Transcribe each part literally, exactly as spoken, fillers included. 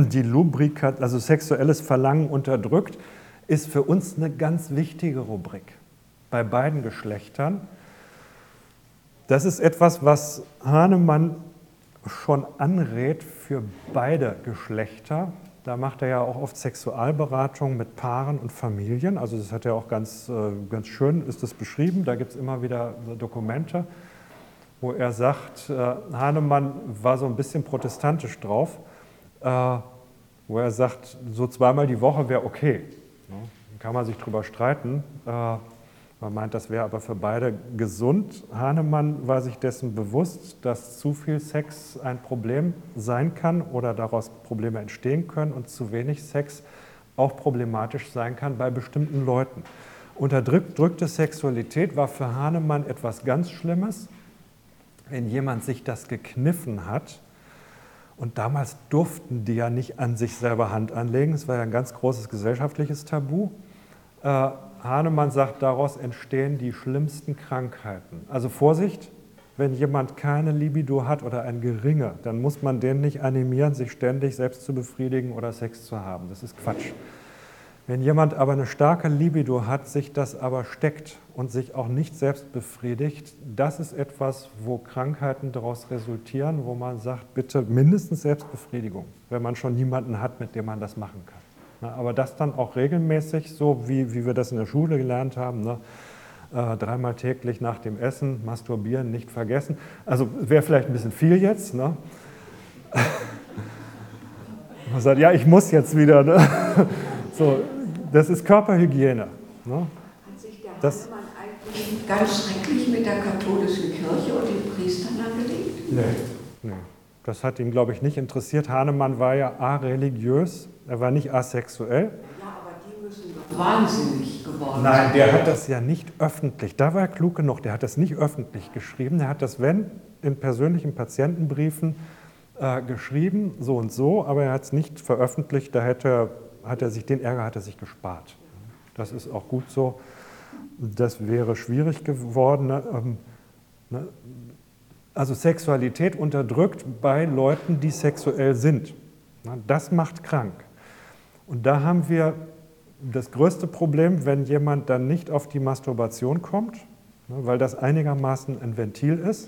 die Lubrika, also sexuelles Verlangen unterdrückt, ist für uns eine ganz wichtige Rubrik bei beiden Geschlechtern. Das ist etwas, was Hahnemann schon anrät für beide Geschlechter. Da macht er ja auch oft Sexualberatung mit Paaren und Familien. Also das hat er auch ganz, ganz schön, ist das beschrieben. Da gibt es immer wieder Dokumente, wo er sagt, Hahnemann war so ein bisschen protestantisch drauf, wo er sagt, so zweimal die Woche wäre okay. Dann kann man sich drüber streiten. Man meint, das wäre aber für beide gesund. Hahnemann war sich dessen bewusst, dass zu viel Sex ein Problem sein kann oder daraus Probleme entstehen können und zu wenig Sex auch problematisch sein kann bei bestimmten Leuten. Unterdrückte Sexualität war für Hahnemann etwas ganz Schlimmes, wenn jemand sich das gekniffen hat. Und damals durften die ja nicht an sich selber Hand anlegen. Es war ja ein ganz großes gesellschaftliches Tabu. Äh, Hahnemann sagt, daraus entstehen die schlimmsten Krankheiten. Also Vorsicht, wenn jemand keine Libido hat oder ein geringe, dann muss man den nicht animieren, sich ständig selbst zu befriedigen oder Sex zu haben. Das ist Quatsch. Wenn jemand aber eine starke Libido hat, sich das aber steckt und sich auch nicht selbst befriedigt, das ist etwas, wo Krankheiten daraus resultieren, wo man sagt, bitte mindestens Selbstbefriedigung, wenn man schon niemanden hat, mit dem man das machen kann. Aber das dann auch regelmäßig, so wie, wie wir das in der Schule gelernt haben, ne? äh, dreimal täglich nach dem Essen, masturbieren, nicht vergessen. Also wäre vielleicht ein bisschen viel jetzt. Ne? Man sagt, ja, ich muss jetzt wieder. Ne? So, das ist Körperhygiene. Ne? Hat sich der das, Hahnemann eigentlich ganz schrecklich mit der katholischen Kirche und den Priestern angelegt? Nee, nee. Das hat ihn, glaube ich, nicht interessiert. Hahnemann war ja areligiös, er war nicht asexuell. Ja, aber die müssen doch wahnsinnig geworden sein. Nein, der hat das ja nicht öffentlich, da war er klug genug, der hat das nicht öffentlich geschrieben. Der hat das, wenn, in persönlichen Patientenbriefen äh, geschrieben, so und so, aber er hat es nicht veröffentlicht, da hätte, hat er sich, den Ärger hat er sich gespart. Das ist auch gut so. Das wäre schwierig geworden. Ne? Ähm, ne? Also Sexualität unterdrückt bei Leuten, die sexuell sind. Das macht krank. Und da haben wir das größte Problem, wenn jemand dann nicht auf die Masturbation kommt, weil das einigermaßen ein Ventil ist.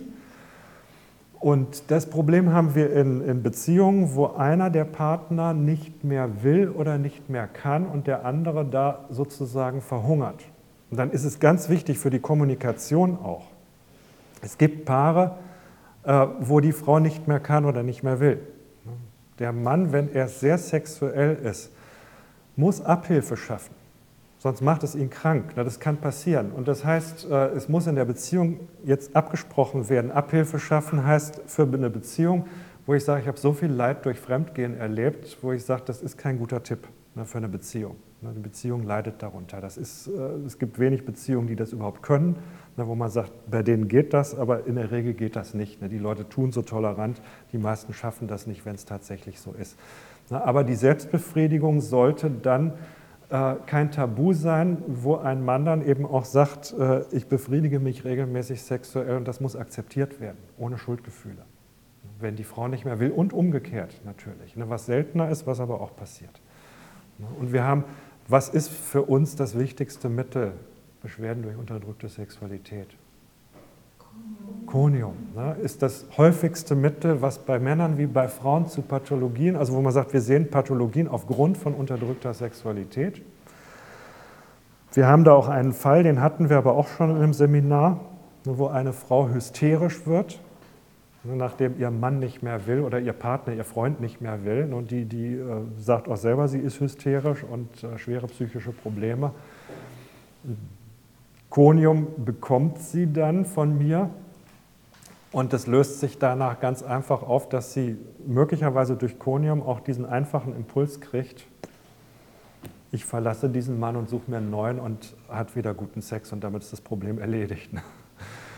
Und das Problem haben wir in, in Beziehungen, wo einer der Partner nicht mehr will oder nicht mehr kann und der andere da sozusagen verhungert. Und dann ist es ganz wichtig für die Kommunikation auch. Es gibt Paare, wo die Frau nicht mehr kann oder nicht mehr will. Der Mann, wenn er sehr sexuell ist, muss Abhilfe schaffen, sonst macht es ihn krank. Das kann passieren. Und das heißt, es muss in der Beziehung jetzt abgesprochen werden. Abhilfe schaffen heißt für eine Beziehung, wo ich sage, ich habe so viel Leid durch Fremdgehen erlebt, wo ich sage, das ist kein guter Tipp für eine Beziehung. Eine Beziehung leidet darunter. Das ist, es gibt wenig Beziehungen, die das überhaupt können, wo man sagt, bei denen geht das, aber in der Regel geht das nicht. Die Leute tun so tolerant, die meisten schaffen das nicht, wenn es tatsächlich so ist. Aber die Selbstbefriedigung sollte dann kein Tabu sein, wo ein Mann dann eben auch sagt, ich befriedige mich regelmäßig sexuell und das muss akzeptiert werden, ohne Schuldgefühle. Wenn die Frau nicht mehr will und umgekehrt natürlich, was seltener ist, was aber auch passiert. Und wir haben, was ist für uns das wichtigste Mittel? Beschwerden durch unterdrückte Sexualität. Konium ne, ist das häufigste Mittel, was bei Männern wie bei Frauen zu Pathologien, also wo man sagt, wir sehen Pathologien aufgrund von unterdrückter Sexualität. Wir haben da auch einen Fall, den hatten wir aber auch schon in einem Seminar, wo eine Frau hysterisch wird, nachdem ihr Mann nicht mehr will oder ihr Partner, ihr Freund nicht mehr will. Und die, die äh, sagt auch selber, sie ist hysterisch und äh, schwere psychische Probleme. Konium bekommt sie dann von mir und das löst sich danach ganz einfach auf, dass sie möglicherweise durch Konium auch diesen einfachen Impuls kriegt, ich verlasse diesen Mann und suche mir einen neuen und hat wieder guten Sex und damit ist das Problem erledigt.